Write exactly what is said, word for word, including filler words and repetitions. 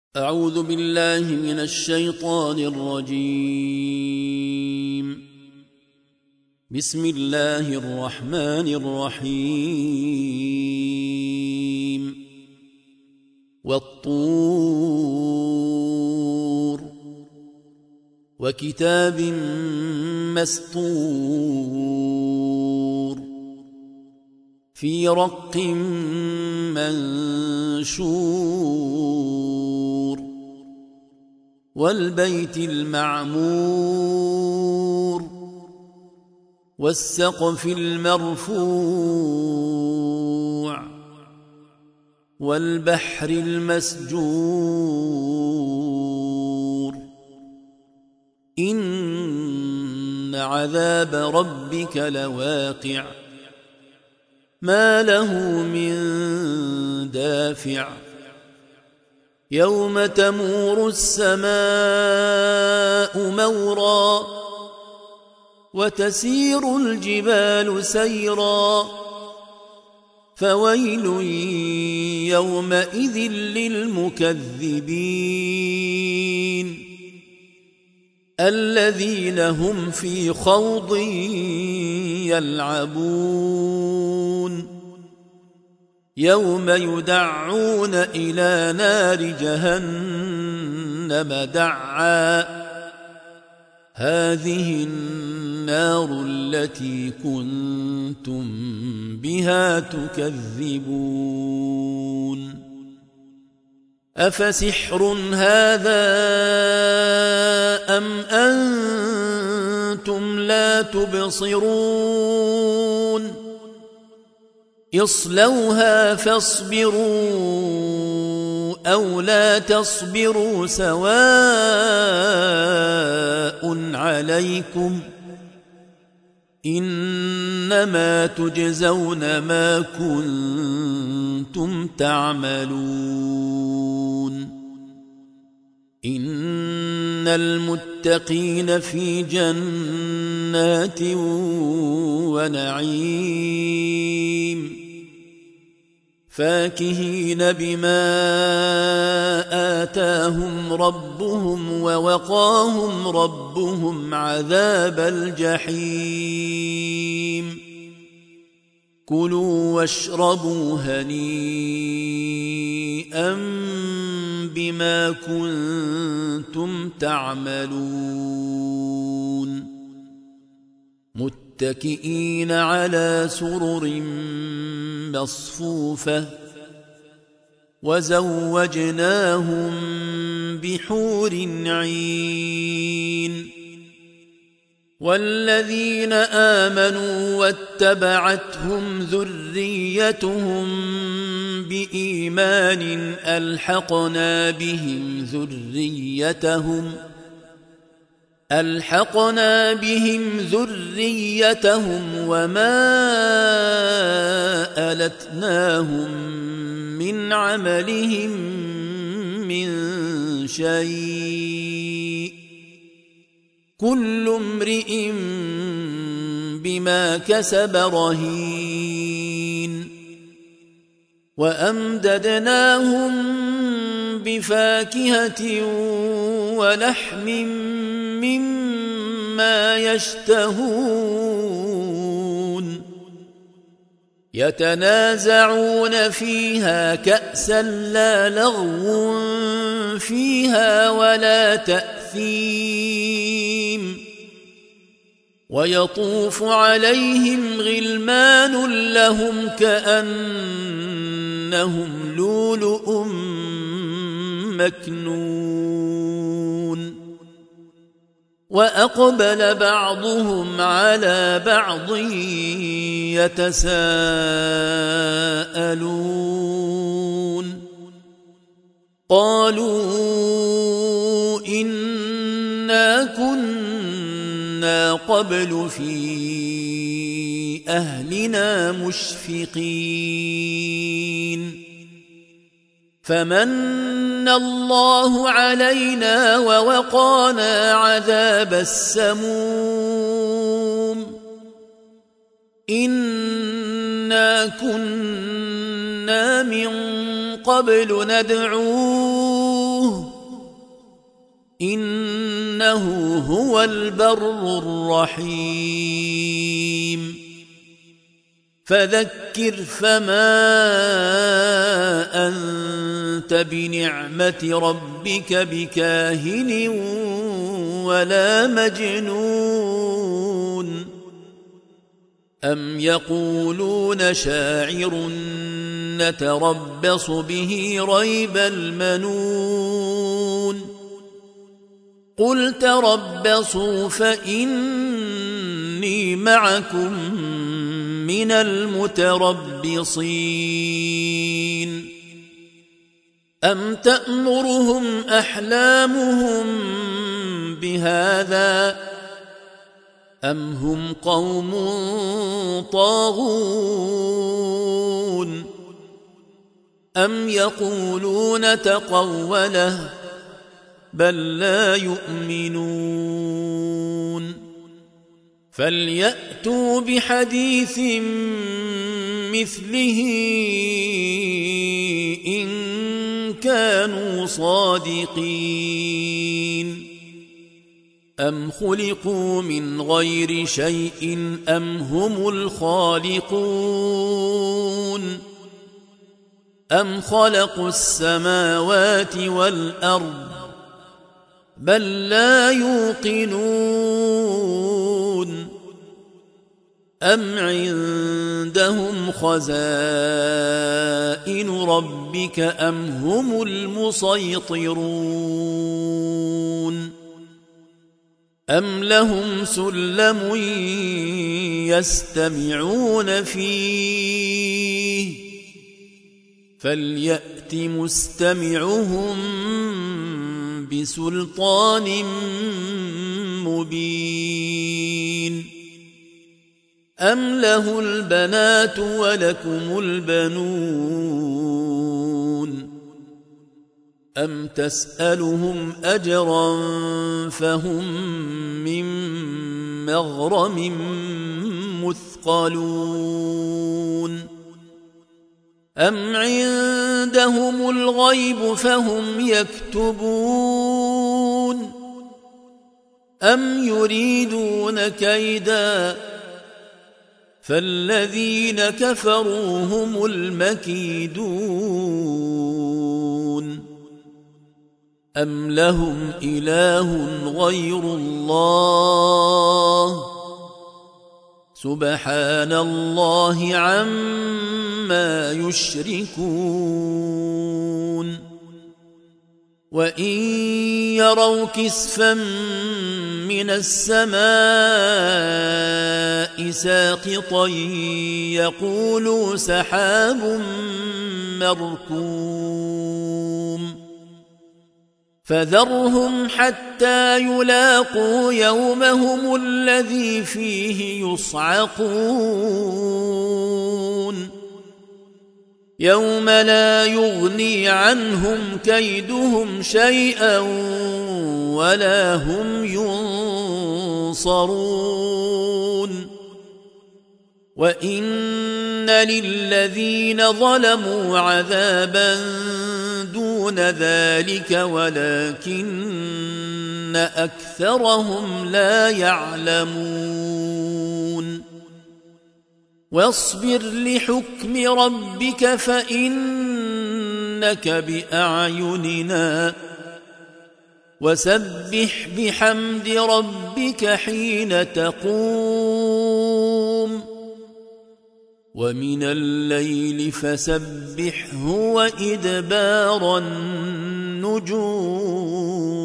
أعوذ بالله من الشيطان الرجيم. بسم الله الرحمن الرحيم. والطور وكتاب مسطور في رق منشور والبيت المعمور والسقف المرفوع والبحر المسجور إن عذاب ربك لواقع ما له من دافع يوم تمور السماء مورا وتسير الجبال سيرا فويل يومئذ للمكذبين الذين هم في خوض يلعبون يوم يدعون إلى نار جهنم دعا هذه النار التي كنتم بها تكذبون أفسحر هذا أم أنتم لا تبصرون اصلوها فاصبروا أو لا تصبروا سواء عليكم إنما تجزون ما كنتم تعملون إن المتقين في جنات ونعيم فاكهين بما آتاهم ربهم ووقاهم ربهم عذاب الجحيم كلوا واشربوا هنيئا بما كنتم تعملون متكئين على سرر مصفوفة وزوجناهم بحور عين والذين آمنوا واتبعتهم ذريتهم بإيمان ألحقنا بهم ذريتهم ألحقنا بهم ذريتهم وما ألتناهم من عملهم من شيء كل امرئ بما كسب رهين وأمددناهم بفاكهة ولحم مما يشتهون يتنازعون فيها كأسا لا لغو فيها ولا تأثيم ويطوف عليهم غلمان لهم كأنهم لؤلؤ مكنون وأقبل بعضهم على بعض يتساءلون قالوا إنا كنا قبل في أهلنا مشفقين فمن الله علينا ووقانا عذاب السموم إنا كنا من قبل ندعوه إنه هو البر الرحيم فذكر فما أنت بنعمة ربك بكاهن ولا مجنون أم يقولون شاعر نتربص به ريب المنون قل تربصوا فإني معكم من المتربصين أم تأمرهم أحلامهم بهذا أم هم قوم طاغون أم يقولون تقوله بل لا يؤمنون فليأتوا بحديث مثله إن كانوا صادقين أم خلقوا من غير شيء أم هم الخالقون أم خلقوا السماوات والأرض بل لا يوقنون أم عندهم خزائن ربك أم هم المسيطرون أم لهم سلم يستمعون فيه فليأت مستمعهم بسلطان مبين أم له البنات ولكم البنون أم تسألهم أجرا فهم من مغرم مثقلون أم عندهم الغيب فهم يكتبون أم يريدون كيدا فالذين كفروا هم المكيدون أم لهم إله غير الله سبحان الله عما يشركون وإن يروا كسفا من السماء ساقطا يقولوا سحاب مركوم فذرهم حتى يلاقوا يومهم الذي فيه يصعقون يوم لا يغني عنهم كيدهم شيئا ولا هم ينصرون وإن للذين ظلموا عذابا دون ذلك ولكن أكثرهم لا يعلمون واصبر لحكم ربك فإنك بأعيننا وسبح بحمد ربك حين تقوم ومن الليل فسبحه وإدبار النجوم